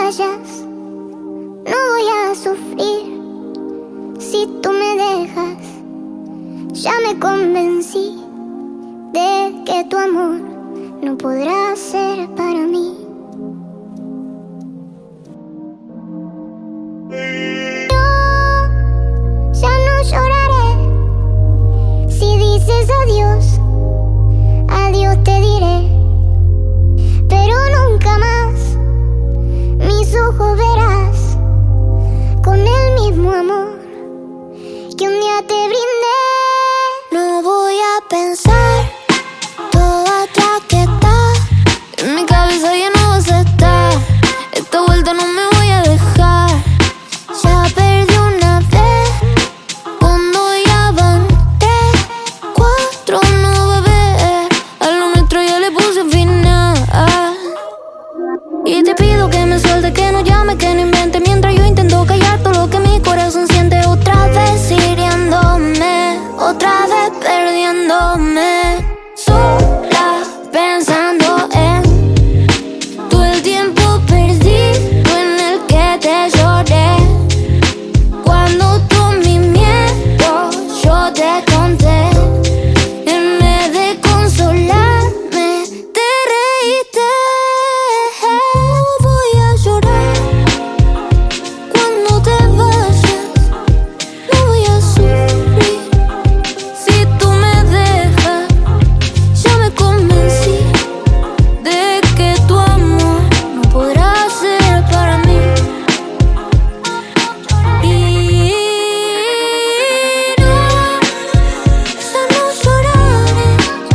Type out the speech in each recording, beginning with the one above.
vayas, no voy a sufrir. Si tú me dejas, ya me convencí de que tu amor no podrá ser para mí. Yo ya no lloraré. Si dices adiós, adiós te diré. Pero nunca más mis ojos verás con el mismo amor que un día te brindé. No voy a pensar todo atrás que está. En mi cabeza ya no vas a estar. Esta vuelta no me voy a dejar. Ya perdí una vez cuando ya van 3, 4, no bebé. A lo nuestro ya le puse final. Y te pido que me suelte, que no llame, que no invente, mientras yo intento callar todo lo que mi corazón siente. Otra vez hiriéndome, otra vez perdiéndome, sola pensando en todo el tiempo perdido en el que te lloré. Cuando tú mi miedo yo te conté, en vez de consolarme te reíste. No voy a llorar cuando te vayas, no voy a sufrir. Si tú me dejas, ya me convencí de que tu amor no podrá ser para mí. Y no, ya no lloraré.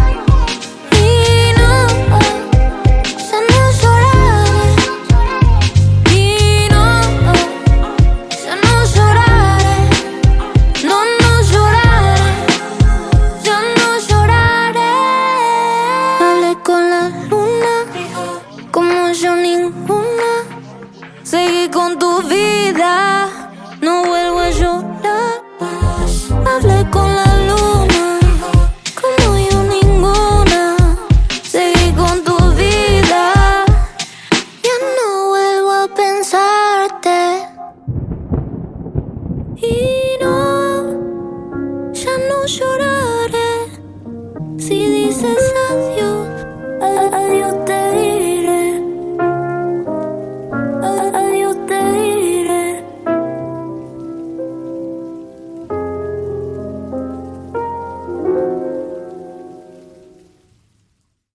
Y no, ya no lloraré. Y no, ya no lloraré. No, no lloraré. Ya no lloraré. Hablé con la luna, como yo ninguna. Seguí con tu vida.